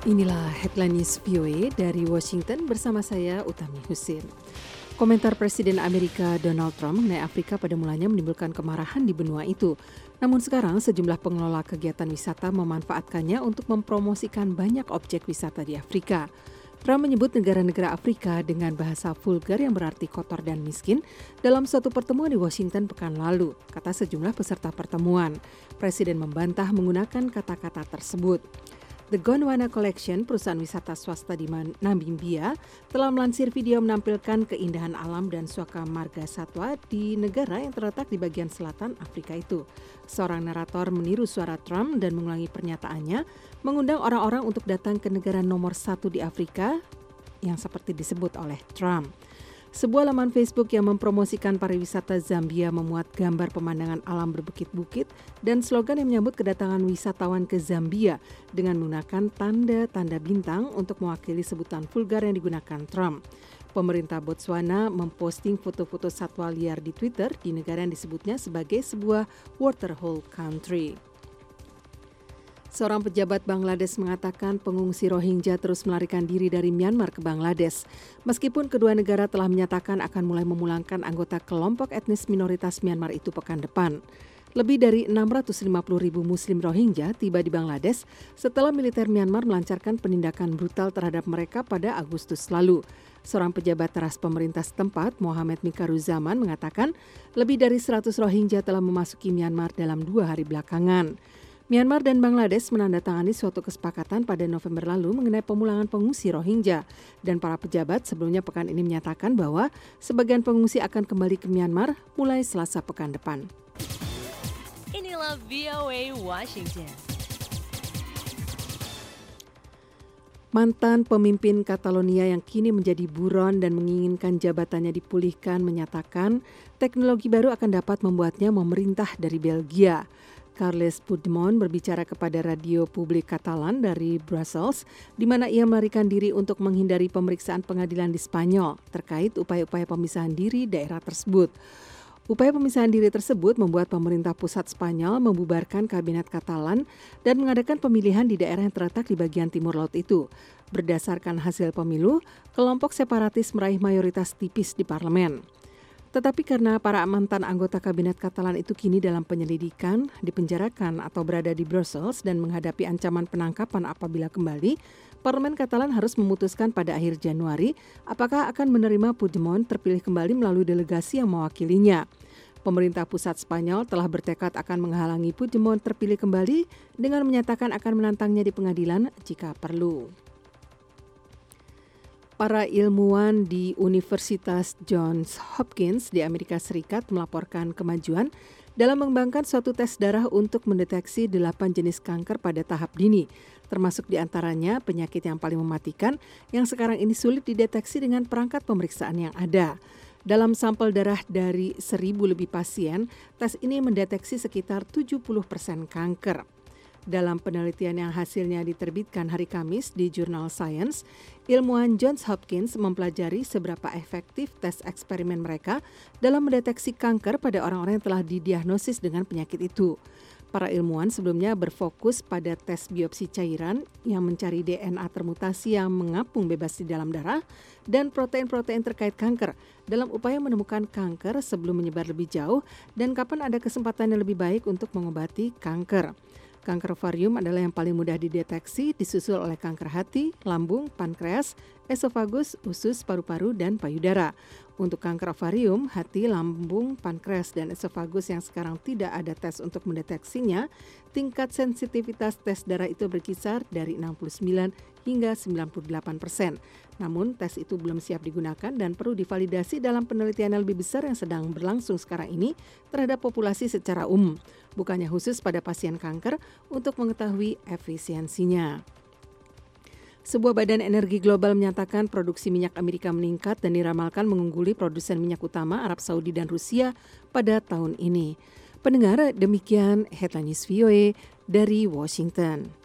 Inilah headline news VOA dari Washington bersama saya Utami Husin. Komentar Presiden Amerika Donald Trump mengenai Afrika pada mulanya menimbulkan kemarahan di benua itu. Namun sekarang sejumlah pengelola kegiatan wisata memanfaatkannya untuk mempromosikan banyak objek wisata di Afrika. Trump menyebut negara-negara Afrika dengan bahasa vulgar yang berarti kotor dan miskin dalam suatu pertemuan di Washington pekan lalu, kata sejumlah peserta pertemuan. Presiden membantah menggunakan kata-kata tersebut. The Gondwana Collection, perusahaan wisata swasta di Namibia, telah melansir video menampilkan keindahan alam dan suaka marga satwa di negara yang terletak di bagian selatan Afrika itu. Seorang narator meniru suara Trump dan mengulangi pernyataannya, mengundang orang-orang untuk datang ke negara nomor 1 di Afrika yang seperti disebut oleh Trump. Sebuah laman Facebook yang mempromosikan pariwisata Zambia memuat gambar pemandangan alam berbukit-bukit dan slogan yang menyambut kedatangan wisatawan ke Zambia dengan menggunakan tanda-tanda bintang untuk mewakili sebutan vulgar yang digunakan Trump. Pemerintah Botswana memposting foto-foto satwa liar di Twitter di negara yang disebutnya sebagai sebuah waterhole country. Seorang pejabat Bangladesh mengatakan pengungsi Rohingya terus melarikan diri dari Myanmar ke Bangladesh. Meskipun kedua negara telah menyatakan akan mulai memulangkan anggota kelompok etnis minoritas Myanmar itu pekan depan. Lebih dari 650.000 Muslim Rohingya tiba di Bangladesh setelah militer Myanmar melancarkan penindakan brutal terhadap mereka pada Agustus lalu. Seorang pejabat teras pemerintah setempat, Mohamed Mikaruzaman, mengatakan lebih dari 100 Rohingya telah memasuki Myanmar dalam 2 hari belakangan. Myanmar dan Bangladesh menandatangani suatu kesepakatan pada November lalu mengenai pemulangan pengungsi Rohingya. Dan para pejabat sebelumnya pekan ini menyatakan bahwa sebagian pengungsi akan kembali ke Myanmar mulai Selasa pekan depan. Inilah VOA Washington. Mantan pemimpin Catalonia yang kini menjadi buron dan menginginkan jabatannya dipulihkan menyatakan teknologi baru akan dapat membuatnya memerintah dari Belgia. Carles Puigdemont berbicara kepada radio publik Katalan dari Brussels, di mana ia melarikan diri untuk menghindari pemeriksaan pengadilan di Spanyol terkait upaya-upaya pemisahan diri daerah tersebut. Upaya pemisahan diri tersebut membuat pemerintah pusat Spanyol membubarkan kabinet Katalan dan mengadakan pemilihan di daerah yang terletak di bagian timur laut itu. Berdasarkan hasil pemilu, kelompok separatis meraih mayoritas tipis di parlemen. Tetapi karena para mantan anggota kabinet Katalan itu kini dalam penyelidikan, dipenjarakan atau berada di Brussels dan menghadapi ancaman penangkapan apabila kembali, Parlemen Katalan harus memutuskan pada akhir Januari apakah akan menerima Puigdemont terpilih kembali melalui delegasi yang mewakilinya. Pemerintah pusat Spanyol telah bertekad akan menghalangi Puigdemont terpilih kembali dengan menyatakan akan menantangnya di pengadilan jika perlu. Para ilmuwan di Universitas Johns Hopkins di Amerika Serikat melaporkan kemajuan dalam mengembangkan suatu tes darah untuk mendeteksi 8 jenis kanker pada tahap dini, termasuk diantaranya penyakit yang paling mematikan yang sekarang ini sulit dideteksi dengan perangkat pemeriksaan yang ada. Dalam sampel darah dari 1.000 lebih pasien, tes ini mendeteksi sekitar 70% kanker. Dalam penelitian yang hasilnya diterbitkan hari Kamis di jurnal Science, ilmuwan Johns Hopkins mempelajari seberapa efektif tes eksperimen mereka dalam mendeteksi kanker pada orang-orang yang telah didiagnosis dengan penyakit itu. Para ilmuwan sebelumnya berfokus pada tes biopsi cairan yang mencari DNA termutasi yang mengapung bebas di dalam darah dan protein-protein terkait kanker dalam upaya menemukan kanker sebelum menyebar lebih jauh dan kapan ada kesempatan yang lebih baik untuk mengobati kanker. Kanker ovarium adalah yang paling mudah dideteksi, disusul oleh kanker hati, lambung, pankreas, esofagus, usus, paru-paru, dan payudara. Untuk kanker ovarium, hati, lambung, pankreas, dan esofagus yang sekarang tidak ada tes untuk mendeteksinya, tingkat sensitivitas tes darah itu berkisar dari 69 hingga 98%. Namun, tes itu belum siap digunakan dan perlu divalidasi dalam penelitian yang lebih besar yang sedang berlangsung sekarang ini terhadap populasi secara umum, bukannya khusus pada pasien kanker untuk mengetahui efisiensinya. Sebuah badan energi global menyatakan produksi minyak Amerika meningkat dan diramalkan mengungguli produsen minyak utama Arab Saudi dan Rusia pada tahun ini. Pendengar, demikian Headline News VOA dari Washington.